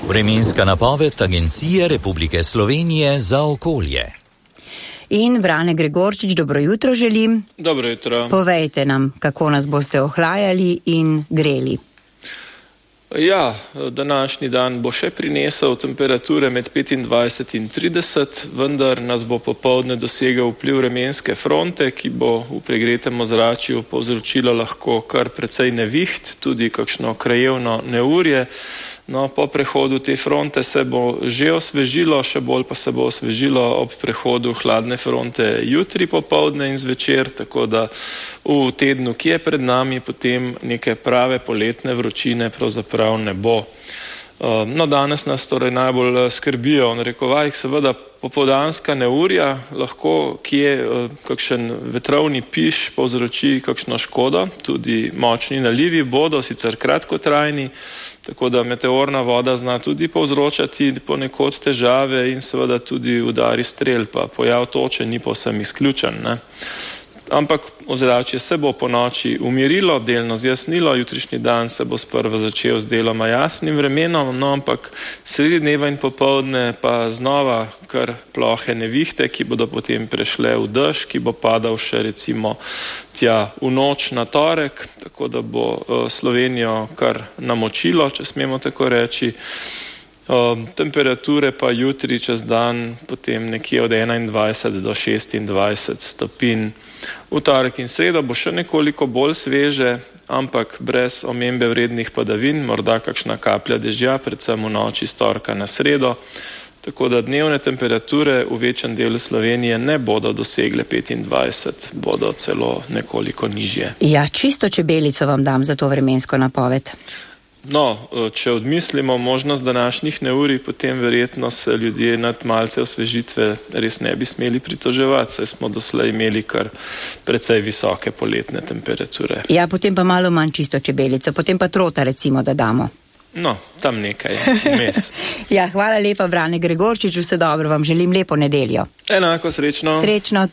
Vremenska napoved Agencije Republike Slovenije za okolje. In Brane Gregorčič, dobro jutro želim. Dobro jutro. Povejte nam, kako nas boste ohlajali in greli. Ja, današnji dan bo še prinesel temperature med 25 in 30, vendar nas bo popoldne dosegel vpliv vremenske fronte, ki bo v pregretem ozračju povzročilo lahko kar precej neviht, tudi kakšno krajevno neurje. No, po prehodu te fronte se bo že osvežilo, še bolj pa se bo osvežilo ob prehodu hladne fronte jutri popoldne in zvečer, tako da v tednu, ki je pred nami, potem neke prave poletne vročine pravzaprav ne bo. No, danes nas torej najbolj skrbijo, v narekovajih seveda popoldanska neurja, lahko kje kakšen vetrovni piš povzroči kakšno škodo, tudi močni nalivi bodo sicer kratkotrajni, tako da meteorna voda zna tudi povzročati ponekod težave in seveda tudi udari strel, pa pojav toče ni povsem izključen, ne. Ampak ozračje se bo po noči umirilo, delno zjasnilo, jutrišnji dan se bo sprva začel z deloma jasnim vremenom, no, ampak sredi dneva in popoldne pa znova kar plohe nevihte, ki bodo potem prešle v dež, ki bo padal še recimo tja v noč na torek, tako da bo Slovenijo kar namočilo, če smemo tako reči. Temperature pa jutri čez dan potem nekje od 21 do 26 stopinj. V torek in sredo bo še nekoliko bolj sveže, ampak brez omembe vrednih padavin, morda kakšna kaplja dežja, predvsem v noči s torka na sredo. Tako da dnevne temperature v večjem delu Slovenije ne bodo dosegle 25, bodo celo nekoliko nižje. Ja, čisto čebelico vam dam za to vremensko napoved. No, če odmislimo možnost današnjih neurij, potem verjetno se ljudje nad malce osvežitve res ne bi smeli pritoževati, saj smo doslej imeli kar precej visoke poletne temperature. Ja, potem pa malo manj čisto čebelico, potem pa trota recimo, da damo. No, tam nekaj vmes. Ja, hvala lepa, Brane Gregorčič, vse dobro, vam želim lepo nedeljo. Enako, srečno. Srečno.